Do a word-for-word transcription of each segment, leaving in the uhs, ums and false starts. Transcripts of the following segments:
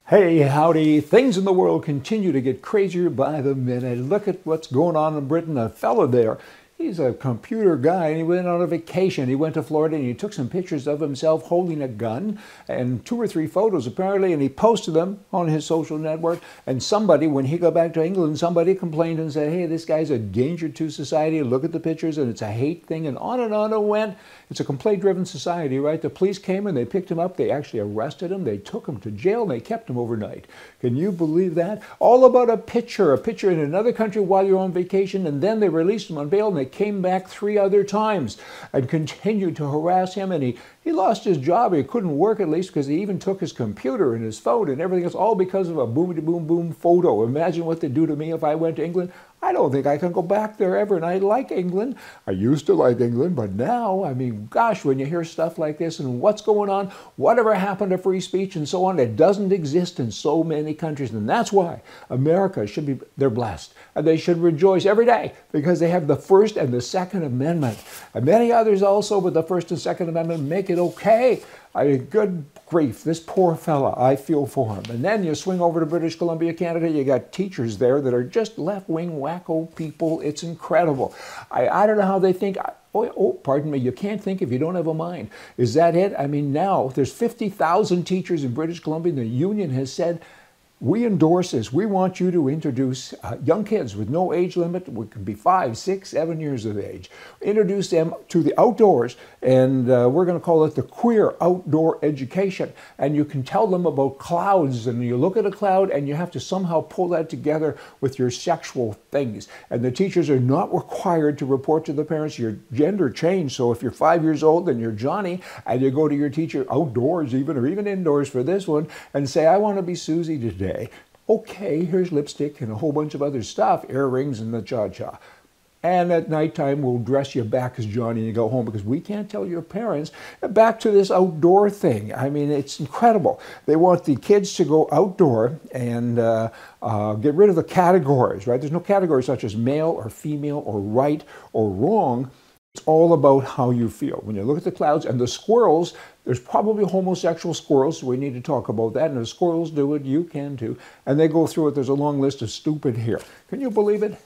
Hey, howdy. Things in the world continue to get crazier by the minute. Look at what's going on in Britain. A fella there, he's a computer guy, and he went on a vacation. He went to Florida, and he took some pictures of himself holding a gun, and two or three photos apparently, and he posted them on his social network. And somebody, when he got back to England, somebody complained and said, hey, this guy's a danger to society. Look at the pictures, and it's a hate thing, and on and on it went. It's a complaint-driven society, right? The police came and they picked him up. They actually arrested him. They took him to jail, and they kept him overnight. Can you believe that? All about a picture, a picture in another country while you're on vacation, and then they released him on bail, and they came back three other times and continued to harass him, and he, he lost his job. He couldn't work, at least, because he even took his computer and his phone and everything else, all because of a boom-de-boom-boom photo. Imagine what they'd do to me if I went to England. I don't think I can go back there ever, and I like England. I used to like England, but now, I mean, gosh, when you hear stuff like this and what's going on, whatever happened to free speech and so on, it doesn't exist in so many countries, and that's why America should be, they're blessed, and they should rejoice every day because they have the First and the Second Amendment, and many others also, but the First and Second Amendment make it okay. I mean, good grief, this poor fella, I feel for him. And then you swing over to British Columbia, Canada, you got teachers there that are just left-wing wacko people. It's incredible. I, I don't know how they think. Oh, oh, pardon me, you can't think if you don't have a mind. Is that it? I mean, now there's fifty thousand teachers in British Columbia, and the union has said, we endorse this. We want you to introduce uh, young kids with no age limit. We can be five, six, seven years of age. Introduce them to the outdoors, and uh, we're going to call it the queer outdoor education. And you can tell them about clouds, and you look at a cloud, and you have to somehow pull that together with your sexual things. And the teachers are not required to report to the parents your gender change. So if you're five years old and you're Johnny, and you go to your teacher outdoors even, or even indoors for this one, and say, I want to be Susie today. Okay, here's lipstick and a whole bunch of other stuff, earrings and the cha-cha. And at nighttime, we'll dress you back as Johnny and you go home because we can't tell your parents. Back to this outdoor thing. I mean, it's incredible. They want the kids to go outdoor and uh, uh, get rid of the categories, right? There's no categories such as male or female or right or wrong. It's all about how you feel. When you look at the clouds and the squirrels, there's probably homosexual squirrels, so we need to talk about that. And if squirrels do it, you can too. And they go through it. There's a long list of stupid here. Can you believe it?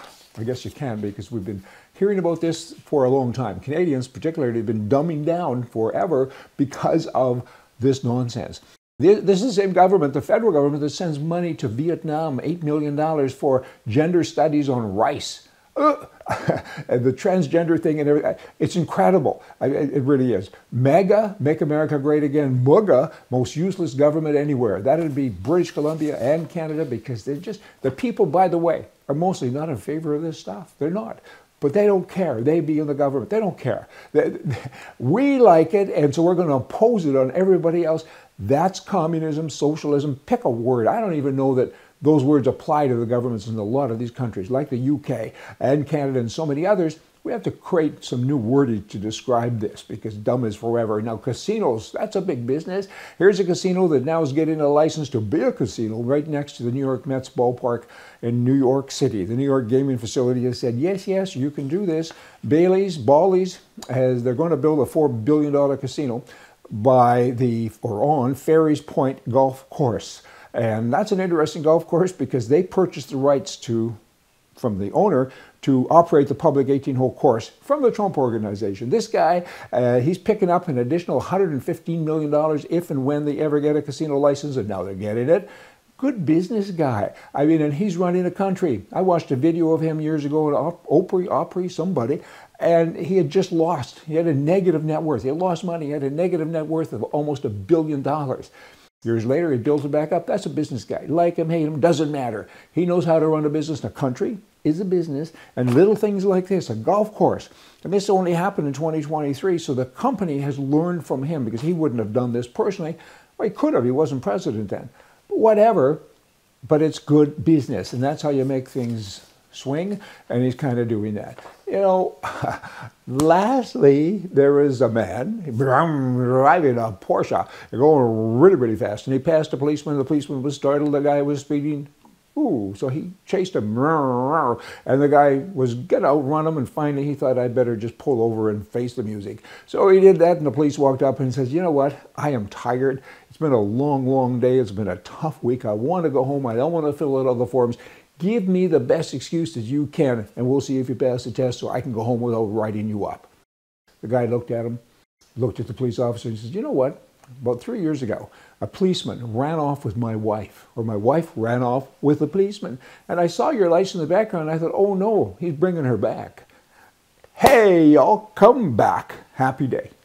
I guess you can, because we've been hearing about this for a long time. Canadians particularly have been dumbing down forever because of this nonsense. This is the same government, the federal government, that sends money to Vietnam, eight million dollars for gender studies on rice. Uh, and the transgender thing and everything, it's incredible. I, it really is. MAGA, Make America Great Again. MUGA, most useless government anywhere. That would be British Columbia and Canada, because they're just, the people, by the way, are mostly not in favor of this stuff. They're not. But they don't care. They be in the government. They don't care. They, we like it, and so we're going to oppose it on everybody else. That's communism, socialism. Pick a word. I don't even know that those words apply to the governments in a lot of these countries, like the U K and Canada and so many others. We have to create some new wordage to describe this, because dumb is forever. Now, casinos, that's a big business. Here's a casino that now is getting a license to be a casino right next to the New York Mets ballpark in New York City. The New York Gaming Facility has said, yes, yes, you can do this. Bally's, Bally's, as they're going to build a four billion dollar casino by the, or on Ferries Point Golf Course. And that's an interesting golf course because they purchased the rights to, from the owner, to operate the public eighteen hole course from the Trump Organization. This guy, uh, he's picking up an additional one hundred fifteen million dollars if and when they ever get a casino license, and now they're getting it. Good business guy. I mean, and he's running a country. I watched a video of him years ago at Opry, Opry, somebody, and he had just lost. He had a negative net worth. He had lost money. He had a negative net worth of almost a billion dollars. Years later, he built it back up. That's a business guy. Like him, hate him, doesn't matter. He knows how to run a business. A country is a business. And little things like this, a golf course. And this only happened in twenty twenty-three, so the company has learned from him, because he wouldn't have done this personally. Well, he could have. He wasn't president then. But whatever. But it's good business. And that's how you make things swing. And he's kind of doing that. You know, lastly, there is a man driving a Porsche, going really, really fast, and he passed a policeman. The policeman was startled. The guy was speeding Ooh, so he chased him, and the guy was going to outrun him, and finally he thought, I'd better just pull over and face the music. So he did that, and the police walked up and says, you know what, I am tired. It's been a long, long day. It's been a tough week. I want to go home. I don't want to fill out all the forms. Give me the best excuse that you can, and we'll see if you pass the test so I can go home without writing you up. The guy looked at him, looked at the police officer, and says, you know what? About three years ago, a policeman ran off with my wife, or my wife ran off with the policeman. And I saw your lights in the background, and I thought, oh no, he's bringing her back. Hey, y'all, come back. Happy day.